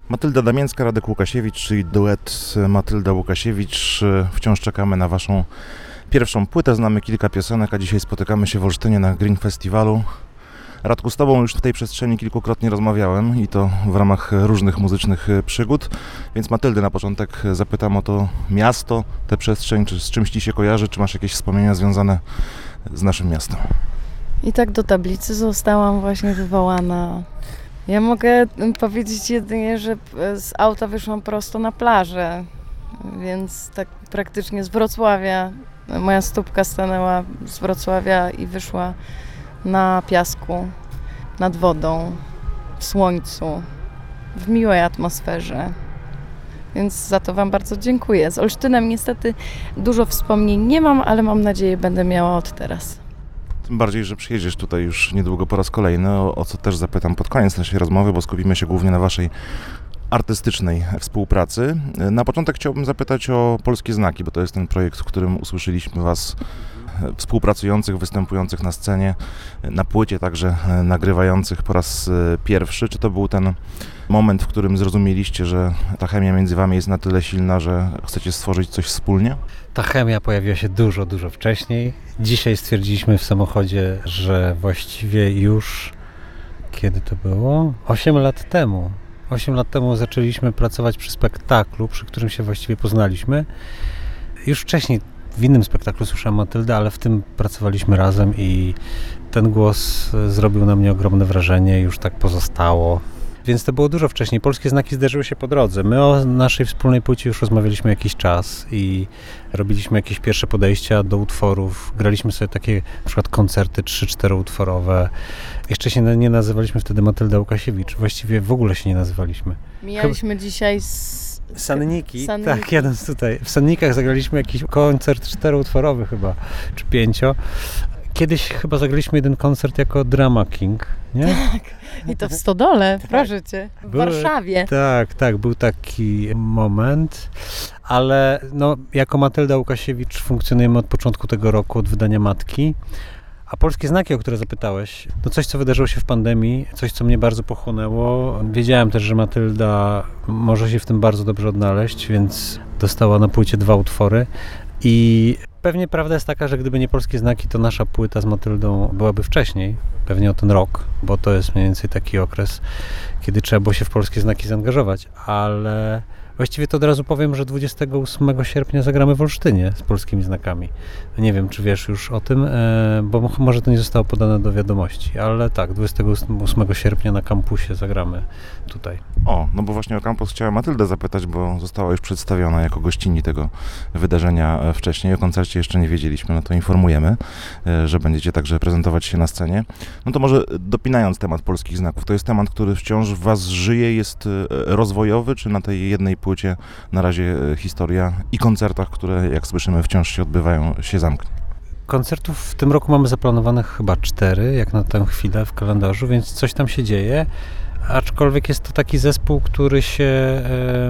Matylda Damięcka, Radek Łukasiewicz, czyli duet Matylda Łukasiewicz. Wciąż czekamy na waszą pierwszą płytę, znamy kilka piosenek, a dzisiaj spotykamy się w Olsztynie na Green Festiwalu. Radku, z tobą już w tej przestrzeni kilkukrotnie rozmawiałem i to w ramach różnych muzycznych przygód, więc Matyldy na początek zapytam o to miasto, tę przestrzeń, czy z czymś ci się kojarzy, czy masz jakieś wspomnienia związane z naszym miastem? I tak do tablicy zostałam właśnie wywołana. Ja mogę powiedzieć jedynie, że z auta wyszłam prosto na plażę, więc tak praktycznie z Wrocławia. Moja stópka stanęła z Wrocławia i wyszła na piasku, nad wodą, w słońcu, w miłej atmosferze. Więc za to wam bardzo dziękuję. Z Olsztynem niestety dużo wspomnień nie mam, ale mam nadzieję, będę miała od teraz. Tym bardziej, że przyjedziesz tutaj już niedługo po raz kolejny, o co też zapytam pod koniec naszej rozmowy, bo skupimy się głównie na waszej artystycznej współpracy. Na początek chciałbym zapytać o Polskie Znaki, bo to jest ten projekt, w którym usłyszeliśmy was współpracujących, występujących na scenie, na płycie także nagrywających po raz pierwszy. Czy to był ten moment, w którym zrozumieliście, że ta chemia między wami jest na tyle silna, że chcecie stworzyć coś wspólnie? Ta chemia pojawiła się dużo wcześniej. Dzisiaj stwierdziliśmy w samochodzie, że właściwie już, kiedy to było? 8 lat temu. 8 lat temu zaczęliśmy pracować przy spektaklu, przy którym się właściwie poznaliśmy. Już wcześniej w innym spektaklu słyszałem Matyldę, ale w tym pracowaliśmy razem i ten głos zrobił na mnie ogromne wrażenie, już tak pozostało. Więc to było dużo wcześniej. Polskie Znaki zderzyły się po drodze. My o naszej wspólnej płycie już rozmawialiśmy jakiś czas i robiliśmy jakieś pierwsze podejścia do utworów. Graliśmy sobie takie na przykład koncerty 3-4 utworowe. Jeszcze się nie nazywaliśmy wtedy Matylda Łukasiewicz. Właściwie w ogóle się nie nazywaliśmy. Mijaliśmy dzisiaj Sanniki, tak, jadąc tutaj. W Sannikach zagraliśmy jakiś koncert 4-utworowy chyba, czy 5. Kiedyś chyba zagraliśmy jeden koncert jako Drama King, nie? Tak, i to w Stodole, proszę cię, w Warszawie. Tak, był taki moment, ale no, jako Matylda Łukasiewicz funkcjonujemy od początku tego roku, od wydania Matki. A Polskie Znaki, o które zapytałeś, to coś, co wydarzyło się w pandemii, coś, co mnie bardzo pochłonęło. Wiedziałem też, że Matylda może się w tym bardzo dobrze odnaleźć, więc dostała na płycie 2 utwory. I pewnie prawda jest taka, że gdyby nie Polskie Znaki, to nasza płyta z Matyldą byłaby wcześniej, pewnie o ten rok, bo to jest mniej więcej taki okres, kiedy trzeba było się w Polskie Znaki zaangażować, ale właściwie to od razu powiem, że 28 sierpnia zagramy w Olsztynie z Polskimi Znakami. Nie wiem, czy wiesz już o tym, bo może to nie zostało podane do wiadomości, ale tak, 28 sierpnia na kampusie zagramy tutaj. O, no bo właśnie o kampus chciałem Matyldę zapytać, bo została już przedstawiona jako gościni tego wydarzenia wcześniej. O koncercie jeszcze nie wiedzieliśmy, no to informujemy, że będziecie także prezentować się na scenie. No to może dopinając temat Polskich Znaków, to jest temat, który wciąż w was żyje, jest rozwojowy, czy na tej jednej płycie na razie historia i koncertach, które jak słyszymy wciąż się odbywają, się zamknie? Koncertów w tym roku mamy zaplanowanych chyba 4, jak na tę chwilę w kalendarzu, więc coś tam się dzieje. Aczkolwiek jest to taki zespół, który się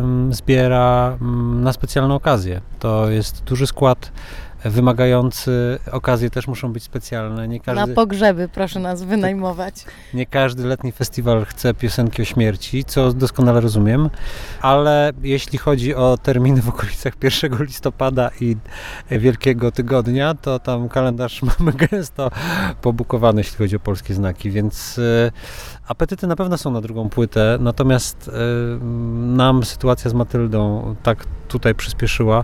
zbiera na specjalne okazje. To jest duży skład wymagający, okazje też muszą być specjalne. Nie każdy, na pogrzeby proszę nas wynajmować. Nie każdy letni festiwal chce piosenki o śmierci, co doskonale rozumiem, ale jeśli chodzi o terminy w okolicach 1 listopada i Wielkiego Tygodnia, to tam kalendarz mamy gęsto pobukowany, jeśli chodzi o Polskie Znaki, więc apetyty na pewno są na drugą płytę, natomiast nam sytuacja z Matyldą tak tutaj przyspieszyła,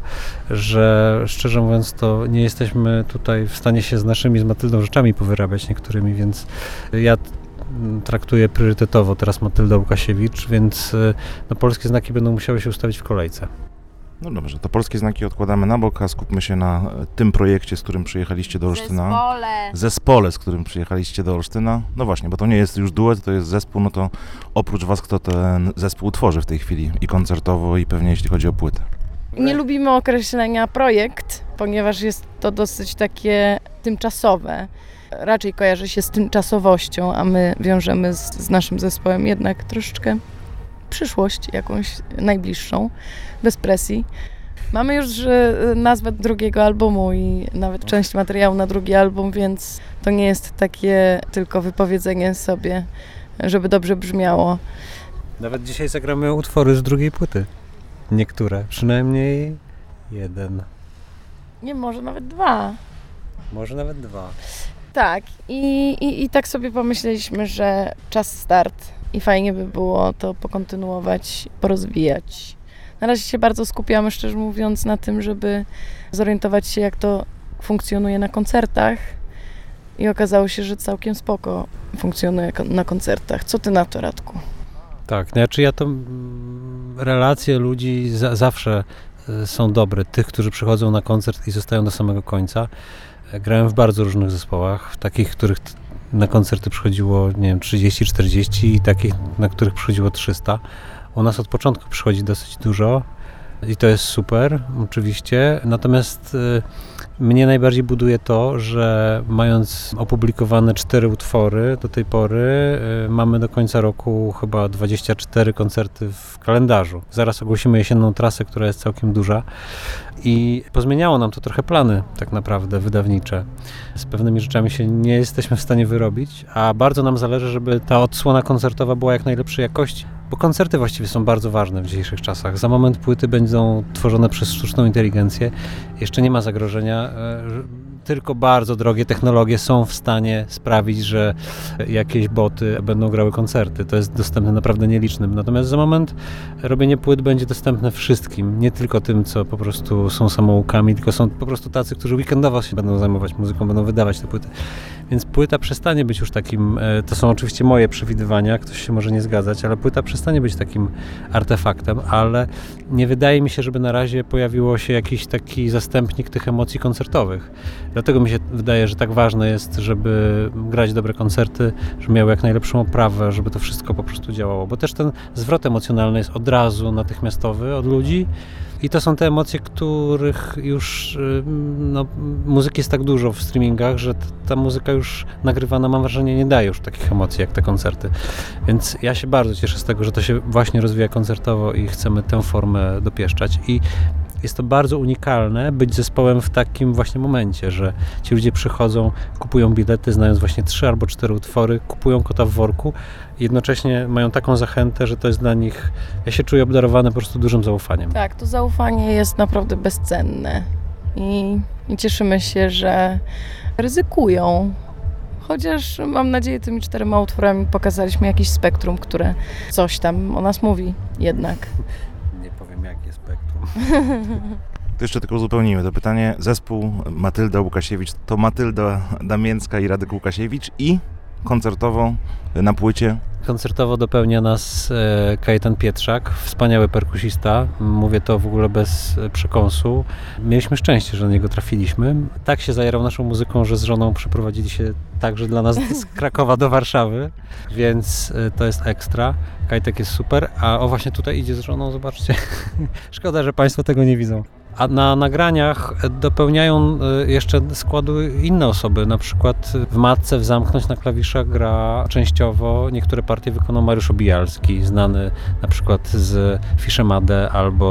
że szczerze mówiąc to nie jesteśmy tutaj w stanie się z Matyldą rzeczami powyrabiać niektórymi, więc ja traktuję priorytetowo teraz Matylda Łukasiewicz, więc no, Polskie Znaki będą musiały się ustawić w kolejce. No dobrze, to Polskie Znaki odkładamy na bok, a skupmy się na tym projekcie, z którym przyjechaliście do Olsztyna. Zespole, z którym przyjechaliście do Olsztyna. No właśnie, bo to nie jest już duet, to jest zespół, no to oprócz was kto ten zespół tworzy w tej chwili i koncertowo, i pewnie jeśli chodzi o płytę? Nie lubimy określenia projekt, ponieważ jest to dosyć takie tymczasowe. Raczej kojarzy się z tymczasowością, a my wiążemy z naszym zespołem jednak troszeczkę przyszłość jakąś najbliższą, bez presji. Mamy już nazwę drugiego albumu i nawet część materiału na drugi album, więc to nie jest takie tylko wypowiedzenie sobie, żeby dobrze brzmiało. Nawet dzisiaj zagramy utwory z drugiej płyty. Niektóre, przynajmniej jeden. Nie, może nawet 2. Może nawet 2. Tak, i tak sobie pomyśleliśmy, że czas start i fajnie by było to pokontynuować, porozwijać. Na razie się bardzo skupiamy, szczerze mówiąc, na tym, żeby zorientować się, jak to funkcjonuje na koncertach i okazało się, że całkiem spoko funkcjonuje na koncertach. Co ty na to, Radku? Tak, znaczy ja to relacje ludzi zawsze są dobre. Tych, którzy przychodzą na koncert i zostają do samego końca. Grałem w bardzo różnych zespołach, w takich, których na koncerty przychodziło, nie wiem, 30-40 i takich, na których przychodziło 300. U nas od początku przychodzi dosyć dużo i to jest super, oczywiście. Natomiast mnie najbardziej buduje to, że mając opublikowane 4 utwory do tej pory, mamy do końca roku chyba 24 koncerty w kalendarzu. Zaraz ogłosimy jesienną trasę, która jest całkiem duża i pozmieniało nam to trochę plany tak naprawdę wydawnicze. Z pewnymi rzeczami się nie jesteśmy w stanie wyrobić, a bardzo nam zależy, żeby ta odsłona koncertowa była jak najlepszej jakości, bo koncerty właściwie są bardzo ważne w dzisiejszych czasach. Za moment płyty będą tworzone przez sztuczną inteligencję. Jeszcze nie ma zagrożenia. Tylko bardzo drogie technologie są w stanie sprawić, że jakieś boty będą grały koncerty. To jest dostępne naprawdę nielicznym. Natomiast za moment robienie płyt będzie dostępne wszystkim. Nie tylko tym, co po prostu są samoukami, tylko są po prostu tacy, którzy weekendowo się będą zajmować muzyką, będą wydawać te płyty. Więc płyta przestanie być już takim, to są oczywiście moje przewidywania, ktoś się może nie zgadzać, ale płyta przestanie być takim artefaktem, ale nie wydaje mi się, żeby na razie pojawiło się jakiś taki zastępnik tych emocji koncertowych. Dlatego mi się wydaje, że tak ważne jest, żeby grać dobre koncerty, żeby miały jak najlepszą oprawę, żeby to wszystko po prostu działało, bo też ten zwrot emocjonalny jest od razu natychmiastowy od ludzi i to są te emocje, których już muzyki jest tak dużo w streamingach, że ta muzyka już nagrywana, mam wrażenie, nie daje już takich emocji jak te koncerty. Więc ja się bardzo cieszę z tego, że to się właśnie rozwija koncertowo i chcemy tę formę dopieszczać i jest to bardzo unikalne być zespołem w takim właśnie momencie, że ci ludzie przychodzą, kupują bilety, znając właśnie 3 albo 4 utwory, kupują kota w worku i jednocześnie mają taką zachętę, że to jest dla nich, ja się czuję obdarowany po prostu dużym zaufaniem. Tak, to zaufanie jest naprawdę bezcenne i cieszymy się, że ryzykują. Chociaż mam nadzieję, tymi 4 utworami pokazaliśmy jakieś spektrum, które coś tam o nas mówi jednak. Nie powiem, jakie spektrum. To jeszcze tylko uzupełnimy to pytanie. Zespół Matylda Łukasiewicz to Matylda Damięcka i Radek Łukasiewicz i koncertowo na płycie. Koncertowo dopełnia nas Kajetan Pietrzak, wspaniały perkusista. Mówię to w ogóle bez przekąsu. Mieliśmy szczęście, że na niego trafiliśmy. Tak się zajarał naszą muzyką, że z żoną przeprowadzili się także dla nas z Krakowa do Warszawy, więc to jest ekstra. Kajtek jest super, a właśnie tutaj idzie z żoną, zobaczcie. Szkoda, że Państwo tego nie widzą. A na nagraniach dopełniają jeszcze składu inne osoby. Na przykład w Matce w Zamknąć na klawiszach gra częściowo, niektóre partie wykonał Mariusz Obijalski, znany na przykład z Fiszemade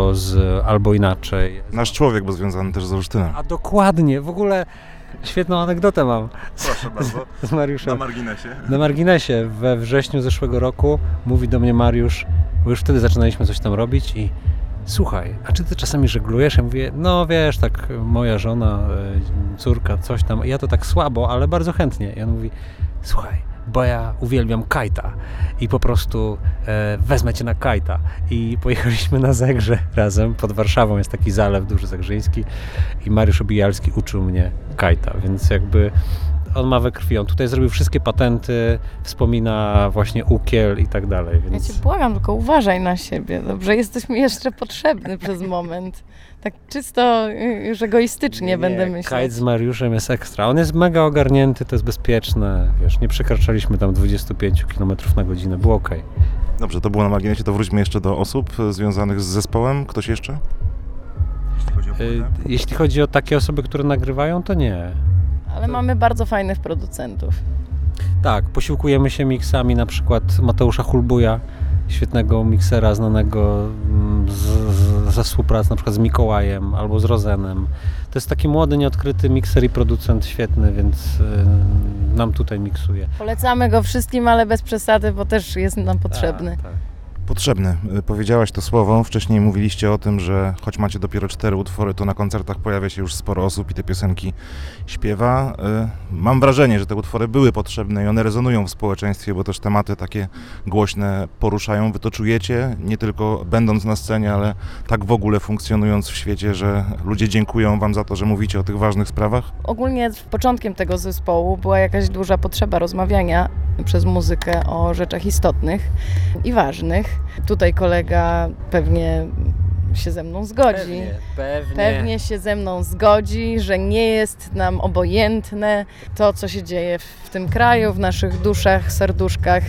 albo inaczej. Nasz człowiek, bo związany też z Olsztynem. A dokładnie, w ogóle świetną anegdotę mam. Proszę bardzo. Z Mariuszem. Na marginesie. Na marginesie we wrześniu zeszłego roku mówi do mnie Mariusz, bo już wtedy zaczynaliśmy coś tam robić i słuchaj, a czy ty czasami żeglujesz? Ja mówię, no wiesz, tak moja żona, córka, coś tam. Ja to tak słabo, ale bardzo chętnie. I on mówi, słuchaj, bo ja uwielbiam kajta i po prostu wezmę cię na kajta. I pojechaliśmy na Zegrze razem. Pod Warszawą jest taki zalew duży zegrzyński i Mariusz Obijalski uczył mnie kajta, więc jakby on ma we krwi. On tutaj zrobił wszystkie patenty, wspomina właśnie Ukiel i tak dalej. Więc... Ja cię błagam, tylko uważaj na siebie, dobrze? Jesteś mi jeszcze potrzebny przez moment. Tak czysto już egoistycznie będę myśleć. Kajt z Mariuszem jest ekstra. On jest mega ogarnięty, to jest bezpieczne. Wiesz, nie przekraczaliśmy tam 25 km na godzinę, było okej. Dobrze, to było na marginesie, to wróćmy jeszcze do osób związanych z zespołem. Ktoś jeszcze? Jeśli chodzi o takie osoby, które nagrywają, to nie. Ale mamy bardzo fajnych producentów. Tak, posiłkujemy się miksami, na przykład Mateusza Hulbuja, świetnego miksera znanego ze współpracy na przykład z Mikołajem albo z Rozenem. To jest taki młody, nieodkryty mikser i producent świetny, więc nam tutaj miksuje. Polecamy go wszystkim, ale bez przesady, bo też jest nam potrzebny. Tak. potrzebny. Powiedziałaś to słowo, wcześniej mówiliście o tym, że choć macie dopiero 4 utwory, to na koncertach pojawia się już sporo osób i te piosenki śpiewa. Mam wrażenie, że te utwory były potrzebne i one rezonują w społeczeństwie, bo też tematy takie głośne poruszają. Wy to czujecie, nie tylko będąc na scenie, ale tak w ogóle funkcjonując w świecie, że ludzie dziękują wam za to, że mówicie o tych ważnych sprawach? Ogólnie początkiem tego zespołu była jakaś duża potrzeba rozmawiania przez muzykę o rzeczach istotnych i ważnych. Tutaj kolega pewnie się ze mną zgodzi. Pewnie się ze mną zgodzi, że nie jest nam obojętne to, co się dzieje w tym kraju, w naszych duszach, serduszkach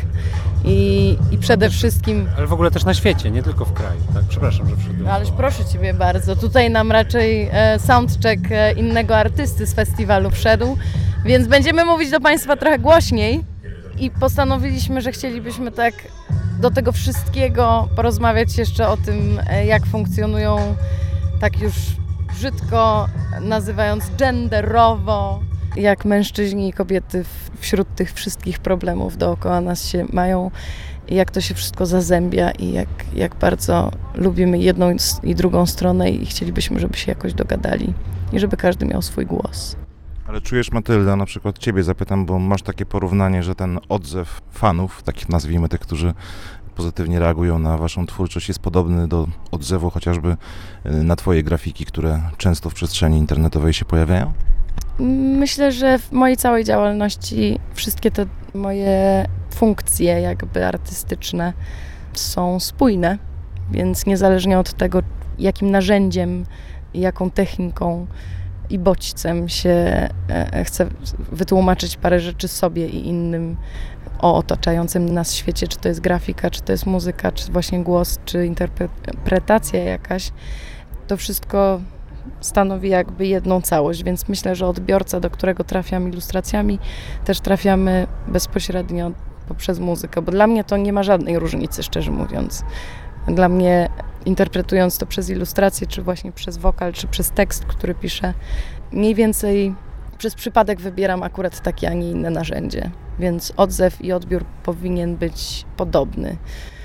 i przede wszystkim... Ale w ogóle też na świecie, nie tylko w kraju. Tak, przepraszam, że wszedłem. Ależ proszę Ciebie bardzo, tutaj nam raczej soundcheck innego artysty z festiwalu wszedł, więc będziemy mówić do Państwa trochę głośniej i postanowiliśmy, że chcielibyśmy tak do tego wszystkiego porozmawiać jeszcze o tym, jak funkcjonują, tak już brzydko nazywając genderowo, jak mężczyźni i kobiety wśród tych wszystkich problemów dookoła nas się mają i jak to się wszystko zazębia i jak bardzo lubimy jedną i drugą stronę i chcielibyśmy, żeby się jakoś dogadali i żeby każdy miał swój głos. Ale czujesz, Matylda, na przykład ciebie zapytam, bo masz takie porównanie, że ten odzew fanów, takich nazwijmy tych, którzy pozytywnie reagują na waszą twórczość, jest podobny do odzewu chociażby na twoje grafiki, które często w przestrzeni internetowej się pojawiają? Myślę, że w mojej całej działalności wszystkie te moje funkcje jakby artystyczne są spójne, więc niezależnie od tego, jakim narzędziem, jaką techniką i bodźcem się chcę wytłumaczyć parę rzeczy sobie i innym o otaczającym nas świecie, czy to jest grafika, czy to jest muzyka, czy właśnie głos, czy interpretacja jakaś, to wszystko stanowi jakby jedną całość, więc myślę, że odbiorca, do którego trafiam ilustracjami, też trafiamy bezpośrednio poprzez muzykę, bo dla mnie to nie ma żadnej różnicy, szczerze mówiąc. Dla mnie, interpretując to przez ilustrację, czy właśnie przez wokal, czy przez tekst, który piszę, mniej więcej przez przypadek wybieram akurat takie, a nie inne narzędzie, więc odzew i odbiór powinien być podobny.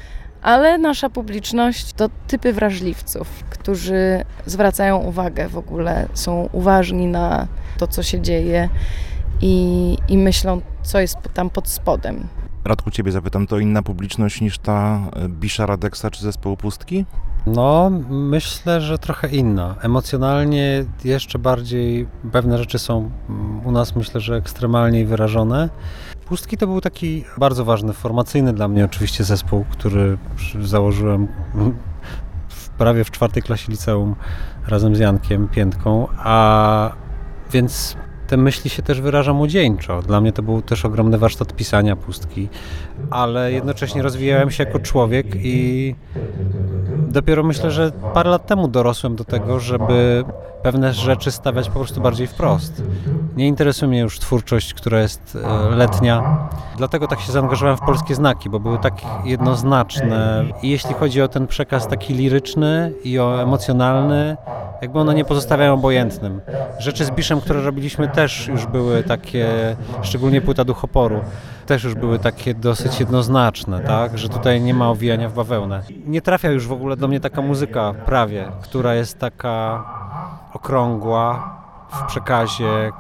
Ale nasza publiczność to typy wrażliwców, którzy zwracają uwagę w ogóle, są uważni na to, co się dzieje i myślą, co jest tam pod spodem. Radku, ciebie zapytam, to inna publiczność niż ta Bisza Radeksa czy zespołu Pustki? No, myślę, że trochę inna. Emocjonalnie jeszcze bardziej pewne rzeczy są u nas, myślę, że ekstremalniej wyrażone. Pustki to był taki bardzo ważny, formacyjny dla mnie oczywiście zespół, który założyłem prawie w 4. klasie liceum razem z Jankiem Piętką, a więc te myśli się też wyraża młodzieńczo. Dla mnie to był też ogromny warsztat pisania Pustki, ale jednocześnie rozwijałem się jako człowiek i dopiero myślę, że parę lat temu dorosłem do tego, żeby pewne rzeczy stawiać po prostu bardziej wprost. Nie interesuje mnie już twórczość, która jest letnia. Dlatego tak się zaangażowałem w Polskie Znaki, bo były tak jednoznaczne. I jeśli chodzi o ten przekaz taki liryczny i o emocjonalny, jakby one nie pozostawiają obojętnym. Rzeczy z Biszem, które robiliśmy, też już były takie, szczególnie płyta Duchoporu, też już były takie dosyć jednoznaczne, tak? Że tutaj nie ma owijania w bawełnę. Nie trafia już w ogóle do mnie taka muzyka prawie, która jest taka okrągła w przekazie.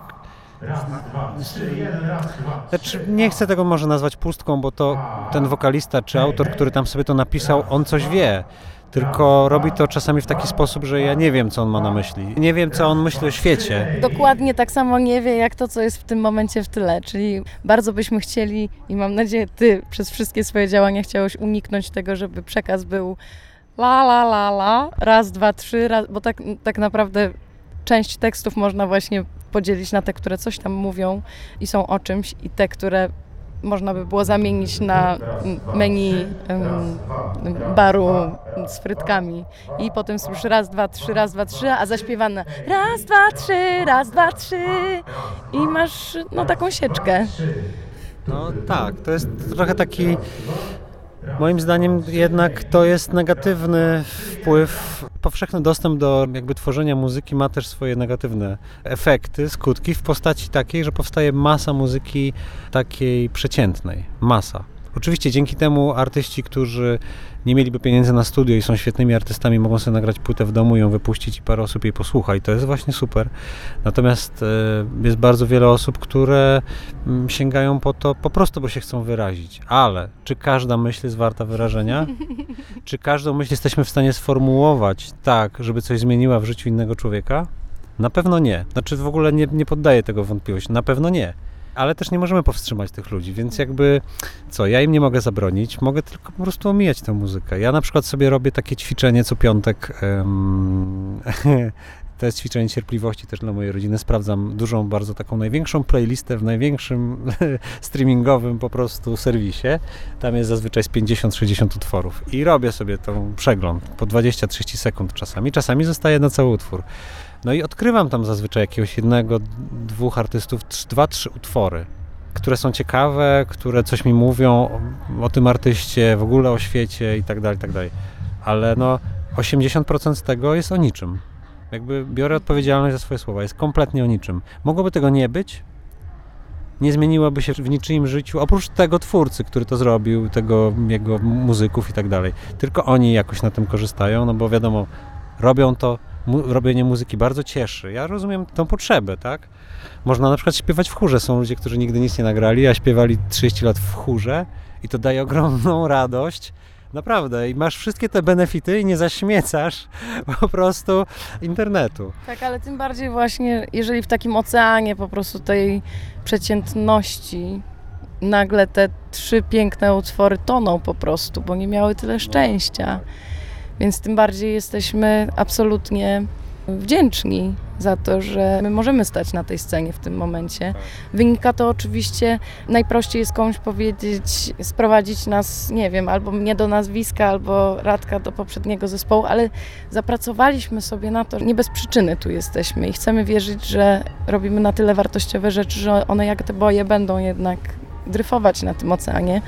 Znaczy, nie chcę tego może nazwać pustką, bo to ten wokalista czy autor, który tam sobie to napisał, on coś wie. Tylko robi to czasami w taki sposób, że ja nie wiem, co on ma na myśli. Nie wiem, co on myśli o świecie. Dokładnie tak samo nie wie, jak to, co jest w tym momencie w tyle. Czyli bardzo byśmy chcieli i mam nadzieję, ty przez wszystkie swoje działania chciałeś uniknąć tego, żeby przekaz był la, la, la, la, raz, dwa, trzy, raz, bo tak naprawdę część tekstów można właśnie podzielić na te, które coś tam mówią i są o czymś i te, które można by było zamienić na menu baru z frytkami. I potem słyszysz raz, dwa, trzy, raz, dwa, trzy, a zaśpiewane raz, dwa, trzy, raz, dwa, trzy i masz taką sieczkę. No tak, to jest trochę taki, moim zdaniem jednak to jest negatywny wpływ. Powszechny dostęp do jakby tworzenia muzyki ma też swoje negatywne efekty, skutki w postaci takiej, że powstaje masa muzyki takiej przeciętnej. Masa. Oczywiście dzięki temu artyści, którzy nie mieliby pieniędzy na studio i są świetnymi artystami, mogą sobie nagrać płytę w domu, ją wypuścić i parę osób jej posłucha i to jest właśnie super. Natomiast jest bardzo wiele osób, które sięgają po to po prostu, bo się chcą wyrazić. Ale czy każda myśl jest warta wyrażenia? Czy każdą myśl jesteśmy w stanie sformułować tak, żeby coś zmieniła w życiu innego człowieka? Na pewno nie. Znaczy w ogóle nie poddaję tego wątpliwości. Na pewno nie. Ale też nie możemy powstrzymać tych ludzi, więc jakby ja im nie mogę zabronić, mogę tylko po prostu omijać tę muzykę. Ja na przykład sobie robię takie ćwiczenie co piątek, to jest ćwiczenie cierpliwości też dla mojej rodziny, sprawdzam dużą, bardzo taką największą playlistę w największym streamingowym po prostu serwisie, tam jest zazwyczaj z 50-60 utworów i robię sobie tą przegląd po 20-30 sekund czasami zostaje na cały utwór. No i odkrywam tam zazwyczaj jakiegoś jednego, dwóch artystów, 2-3 utwory, które są ciekawe, które coś mi mówią o tym artyście, w ogóle o świecie i tak dalej, tak dalej. Ale 80% z tego jest o niczym. Jakby biorę odpowiedzialność za swoje słowa, jest kompletnie o niczym. Mogłoby tego nie być, nie zmieniłoby się w niczyim życiu, oprócz tego twórcy, który to zrobił, tego jego muzyków i tak dalej. Tylko oni jakoś na tym korzystają, bo wiadomo, robią to, robienie muzyki bardzo cieszy. Ja rozumiem tą potrzebę, tak? Można na przykład śpiewać w chórze. Są ludzie, którzy nigdy nic nie nagrali, a śpiewali 30 lat w chórze i to daje ogromną radość. Naprawdę. I masz wszystkie te benefity i nie zaśmiecasz po prostu internetu. Tak, ale tym bardziej właśnie, jeżeli w takim oceanie po prostu tej przeciętności nagle te 3 piękne utwory toną po prostu, bo nie miały tyle szczęścia. Więc tym bardziej jesteśmy absolutnie wdzięczni za to, że my możemy stać na tej scenie w tym momencie. Wynika to oczywiście, najprościej jest komuś powiedzieć, sprowadzić nas, nie wiem, albo mnie do nazwiska, albo Radka do poprzedniego zespołu, ale zapracowaliśmy sobie na to, nie bez przyczyny tu jesteśmy i chcemy wierzyć, że robimy na tyle wartościowe rzeczy, że one jak te boje będą jednak dryfować na tym oceanie.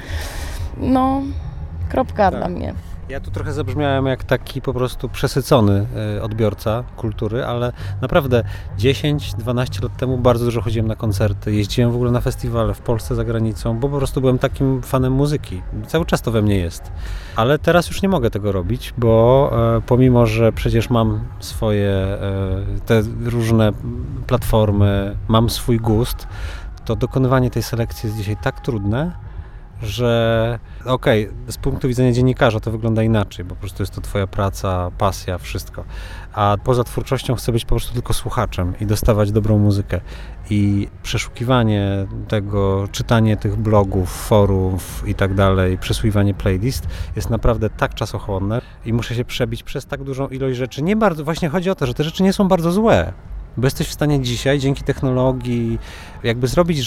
Kropka dla mnie. Ja tu trochę zabrzmiałem jak taki po prostu przesycony odbiorca kultury, ale naprawdę 10-12 lat temu bardzo dużo chodziłem na koncerty, jeździłem w ogóle na festiwale w Polsce, za granicą, bo po prostu byłem takim fanem muzyki. Cały czas to we mnie jest. Ale teraz już nie mogę tego robić, bo pomimo, że przecież mam swoje te różne platformy, mam swój gust, to dokonywanie tej selekcji jest dzisiaj tak trudne, że z punktu widzenia dziennikarza to wygląda inaczej, bo po prostu jest to twoja praca, pasja, wszystko. A poza twórczością chcę być po prostu tylko słuchaczem i dostawać dobrą muzykę. I przeszukiwanie tego, czytanie tych blogów, forów i tak dalej, przesłuchiwanie playlist jest naprawdę tak czasochłonne i muszę się przebić przez tak dużą ilość rzeczy. Nie bardzo, właśnie chodzi o to, że te rzeczy nie są bardzo złe, bo jesteś w stanie dzisiaj dzięki technologii jakby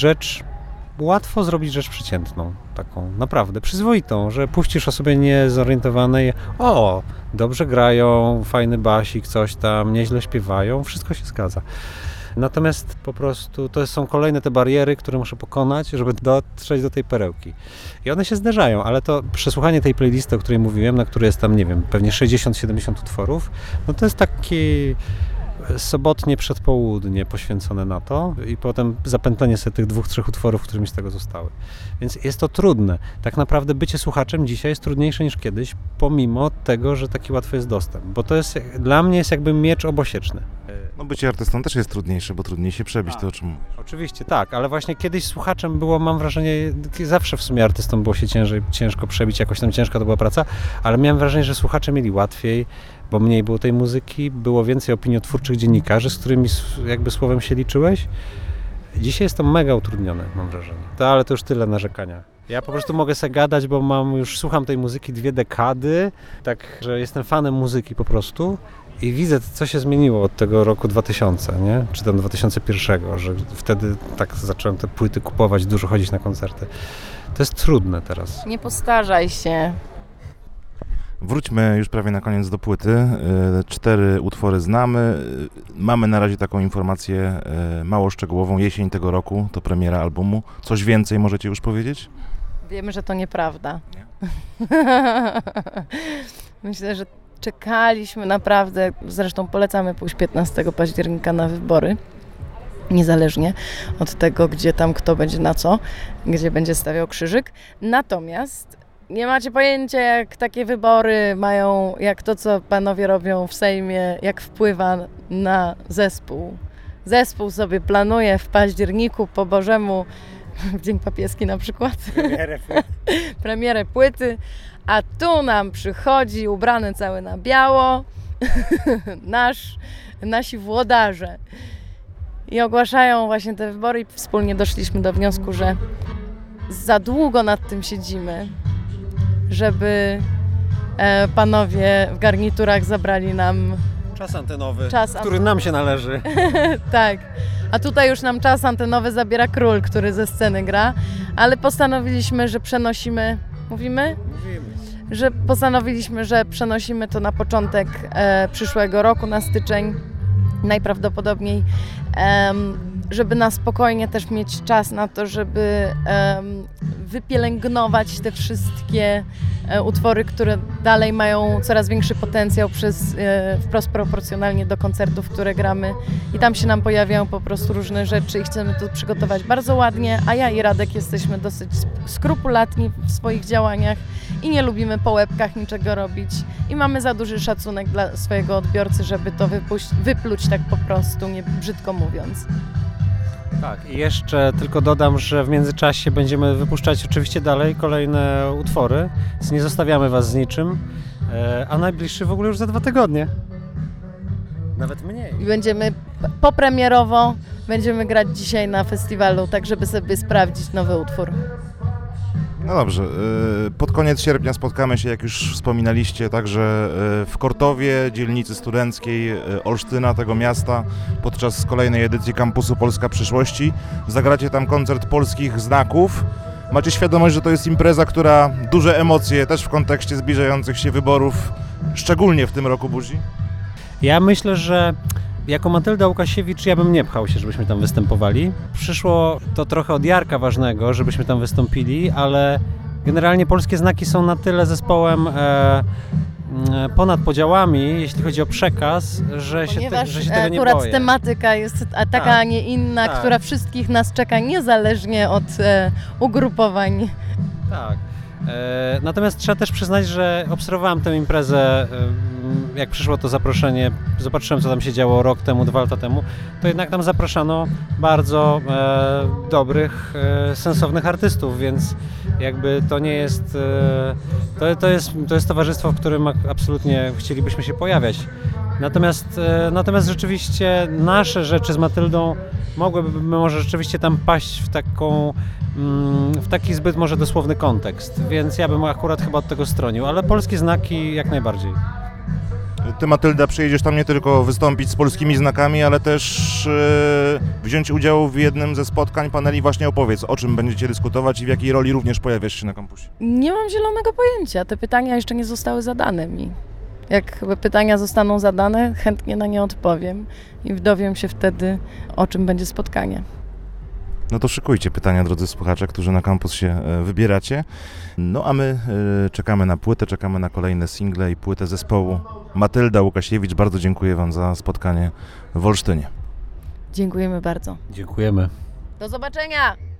łatwo zrobić rzecz przeciętną, taką naprawdę przyzwoitą, że puścisz osobie niezorientowanej, dobrze grają, fajny basik, coś tam, nieźle śpiewają, wszystko się zgadza. Natomiast po prostu to są kolejne te bariery, które muszę pokonać, żeby dotrzeć do tej perełki. I one się zdarzają, ale to przesłuchanie tej playlisty, o której mówiłem, na której jest tam, nie wiem, pewnie 60-70 utworów, to jest taki sobotnie przedpołudnie poświęcone na to i potem zapętlenie sobie tych 2-3 utworów, które mi z tego zostały. Więc jest to trudne. Tak naprawdę bycie słuchaczem dzisiaj jest trudniejsze niż kiedyś, pomimo tego, że taki łatwy jest dostęp. Bo to jest, dla mnie jest jakby miecz obosieczny. Bycie artystą też jest trudniejsze, bo trudniej się przebić to, o czym mówisz. Oczywiście tak, ale właśnie kiedyś słuchaczem było, mam wrażenie, zawsze w sumie artystom było się ciężko przebić, jakoś tam ciężka to była praca, ale miałem wrażenie, że słuchacze mieli łatwiej, bo mniej było tej muzyki, było więcej opiniotwórczych dziennikarzy, z którymi jakby słowem się liczyłeś. Dzisiaj jest to mega utrudnione, mam wrażenie. Ale to już tyle narzekania. Ja po prostu mogę sobie gadać, bo słucham tej muzyki 2 dekady, tak, że jestem fanem muzyki po prostu i widzę, co się zmieniło od tego roku 2000, nie? Czy tam 2001, że wtedy tak zacząłem te płyty kupować, dużo chodzić na koncerty. To jest trudne teraz. Nie postarzaj się. Wróćmy już prawie na koniec do płyty. 4 utwory znamy. Mamy na razie taką informację mało szczegółową. Jesień tego roku to premiera albumu. Coś więcej możecie już powiedzieć? Wiemy, że to nieprawda. Nie? Myślę, że czekaliśmy naprawdę, zresztą polecamy pójść 15 października na wybory. niezależnie od tego, gdzie tam kto będzie na co, gdzie będzie stawiał krzyżyk. Natomiast nie macie pojęcia, jak takie wybory mają, jak to, co panowie robią w Sejmie, jak wpływa na zespół. Zespół sobie planuje w październiku po Bożemu, w Dzień Papieski na przykład, premierę płyty, a tu nam przychodzi ubrany cały na biało nasi włodarze i ogłaszają właśnie te wybory i wspólnie doszliśmy do wniosku, że za długo nad tym siedzimy, żeby panowie w garniturach zabrali nam Czas antenowy, Czas który nam się należy. tak. A tutaj już nam czas antenowy zabiera król, który ze sceny gra, ale postanowiliśmy, że przenosimy... Mówimy? Że postanowiliśmy, że przenosimy to na początek przyszłego roku, na styczeń, najprawdopodobniej, żeby na spokojnie też mieć czas na to, żeby wypielęgnować te wszystkie utwory, które dalej mają coraz większy potencjał wprost proporcjonalnie do koncertów, które gramy i tam się nam pojawiają po prostu różne rzeczy i chcemy to przygotować bardzo ładnie, a ja i Radek jesteśmy dosyć skrupulatni w swoich działaniach i nie lubimy po łebkach niczego robić i mamy za duży szacunek dla swojego odbiorcy, żeby to wypluć tak po prostu, nie brzydko mówiąc. Tak, i jeszcze tylko dodam, że w międzyczasie będziemy wypuszczać oczywiście dalej kolejne utwory, więc nie zostawiamy was z niczym, a najbliższy w ogóle już za 2 tygodnie. Nawet mniej. I będziemy popremierowo, będziemy grać dzisiaj na festiwalu, tak żeby sobie sprawdzić nowy utwór. No dobrze, pod koniec sierpnia spotkamy się, jak już wspominaliście, także w Kortowie, dzielnicy studenckiej Olsztyna, tego miasta, podczas kolejnej edycji Kampusu Polska Przyszłości. Zagracie tam koncert polskich znaków. Macie świadomość, że to jest impreza, która duże emocje też w kontekście zbliżających się wyborów, szczególnie w tym roku budzi? Ja myślę, że jako Matylda Łukasiewicz ja bym nie pchał się, żebyśmy tam występowali. Przyszło to trochę od Jarka Ważnego, żebyśmy tam wystąpili, ale generalnie Polskie Znaki są na tyle zespołem ponad podziałami, jeśli chodzi o przekaz, że się tego nie akurat boję. Tematyka jest taka, a nie inna, tak, która wszystkich nas czeka niezależnie od ugrupowań. Tak. Natomiast trzeba też przyznać, że obserwowałem tę imprezę, jak przyszło to zaproszenie, zobaczyłem, co tam się działo rok temu, 2 lata temu, to jednak tam zapraszano bardzo dobrych, sensownych artystów, więc jakby to nie jest, to jest towarzystwo, w którym absolutnie chcielibyśmy się pojawiać. Natomiast rzeczywiście nasze rzeczy z Matyldą mogłyby może rzeczywiście tam paść w taki zbyt może dosłowny kontekst, więc ja bym akurat chyba od tego stronił, ale Polskie Znaki jak najbardziej. Ty, Matylda, przyjedziesz tam nie tylko wystąpić z polskimi znakami, ale też wziąć udział w jednym ze spotkań, paneli. Właśnie opowiedz, o czym będziecie dyskutować i w jakiej roli również pojawiasz się na kampusie. Nie mam zielonego pojęcia, te pytania jeszcze nie zostały zadane mi. Jak pytania zostaną zadane, chętnie na nie odpowiem i dowiem się wtedy, o czym będzie spotkanie. No to szykujcie pytania, drodzy słuchacze, którzy na kampus się wybieracie. No a my czekamy na płytę, czekamy na kolejne single i płytę zespołu Matylda Łukasiewicz. Bardzo dziękuję wam za spotkanie w Olsztynie. Dziękujemy bardzo. Dziękujemy. Do zobaczenia!